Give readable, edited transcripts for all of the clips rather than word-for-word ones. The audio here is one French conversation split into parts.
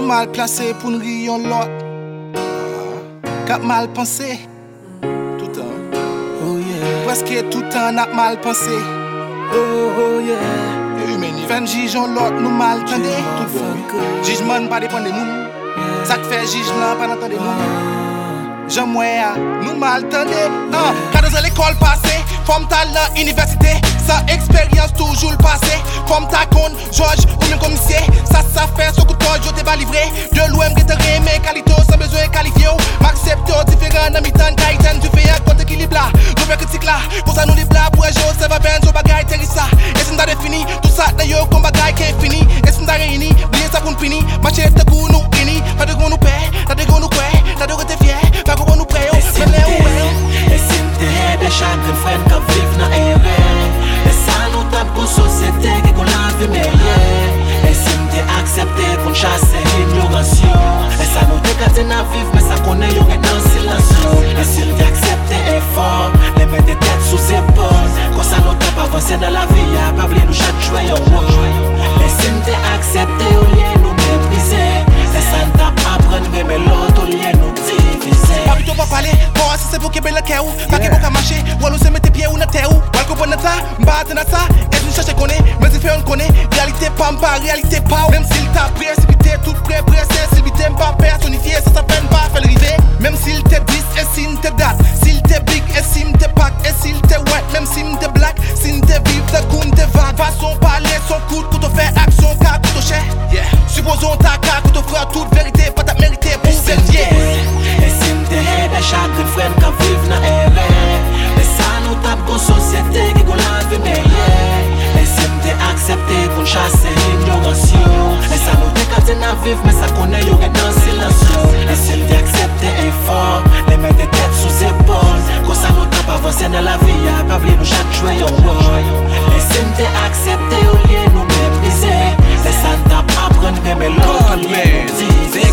mal placé pour nous rire l'autre. Cap mal pensé. Tout le temps. Oh yeah. Presque tout le temps n'a mal pensé. Oh yeah. Fin juge l'autre nous mal tendé. Tout bon. Jugement pas dépend de nous. Ça fait jugement pas d'entendre nous. J'aime moi nous mal tendé. Quand dans l'école passée, forme talent université, sans expérience toujours le passé. Forme ta con, George ou même commissaire. Ça fait ce que toi je t'ai pas livré. De l'OM qui te remet qualité sans besoin de qualifier. M'accepte différent dans mi-temps Gaïten. Tu fais un compte équilibre là. Nous fais critique là. Pour ça nous les blas pour un jour ça va bien. Sur bagaille terrissa. Et si nous t'as défini tout ça d'ailleurs comme bagaille qui est fini. Et si nous t'as réuni, bien ça pour nous finir. Marcher de goût nous unis. Pas de goût nous paie. Pas de goût nous croit. Pas de goût t'es fier. Pas de goût nous prêt. Et si t'es des chagrin frères qui vivent dans erreur. Et ça nous tape pour société qui qu'on la vie meilleure. Et si t'es accepté pour chasser l'ignoration. Et ça nous décate à vivre mais ça connaît yon est dans silence. Et si t'es accepté effort, les mettre des têtes sous épaules. Quand ça nous tape avancer dans la vie, y'a pas oublié nous chaque jouer yon rôle. Et si t'es accepté au lieu nous mépriser. Et ça nous tape apprendre mais l'autre au lieu nous diviser. Pas plutôt pas parler, bon si c'est pour qu'il y ait le cœur. Pas qu'il faut qu'à marcher, ou alors c'est mettre tes pieds ou dans terre. Ou alors qu'on prenne ça, m'batte dans ça. Et tu cherches qu'on est, mais il fait on connaît. Réalité pas m'pas, réalité pas. Même s'il t'a précipité, tout pressé. S'il t'aime pas personnifié, ça peine pas faire le river. Même s'il t'est 10 et s'il t'est date. S'il t'est big et s'il t'est pack. Et s'il t'est white, même s'il t'est black. S'il t'est vive, t'es goût, t'es vague. Façon parler, son coup de couteau fait action, car couteau cher. Supposons ta car couteau frère, toute vérité, pas ta mérité pour vérifier. Et si t'es des chagrin frères qui vivent dans erreur. Et ça nous tape pour société qui qu'on la vie meilleure. Et si t'es accepté pour chasser l'ignoration. Et ça nous décate à vivre mais ça connaît yon est dans silence. Et si t'es accepté effort, les mettre des têtes sous épaules. Quand ça nous tape avancer dans la vie, y'a pas oublié nous chaque jouer yon rôle. Et si t'es accepté au lieu nous mépriser. Et ça nous tape apprendre mais l'autre au lieu nous diviser.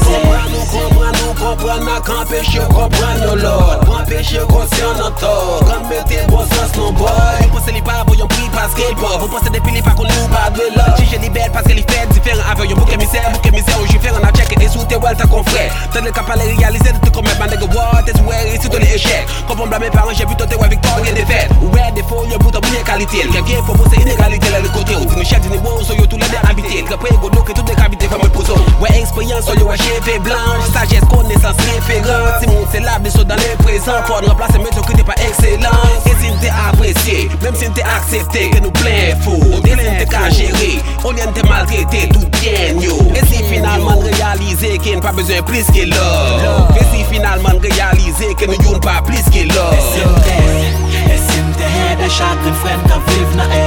Comprendre n'a qu'un péché, comprendre l'autre. Prends péché conscient dans tort. Quand mettez bon sens non boy. Vous pensez les pas pour yon prix parce qu'il pauvre. Vous pensez depuis les pas qu'on nous pas de l'autre. Si je libère parce qu'elle est fait différent avec yon bouquet misère où je fais un check et sous tes walls t'as confrère. T'as le cap à les réaliser de te commettre ma nègre what is where is tout les échecs. Quand on blâme mes parents j'ai vu toi t'es ouais victoire et défaite. Ouais des faux y'a pour ta bonne qualité. Quelqu'un faut poser inégalité là le côté. Où tu me cherches des mots sur yo tous les deux habités. Qu'après go donc toutes les cavités comme un poisson. Ouais expérience sur yo à cheveux blanche. Sagesse connaissance référence. Si mon c'est là mais dans les présents. Faut nous remplacer mais que t'es pas excellent. Et si t'es apprécié, même si t'es accepté que nous plein fou. Et si t'es qu'à gérer, on vient te maltraiter tout bien yo. Et si finalement réaliser qu'il n'y a pas besoin plus que l'or. Et si finalement réaliser que nous y'ont pas plus que l'or. Et si t'es des chagrin frères qui vivent dans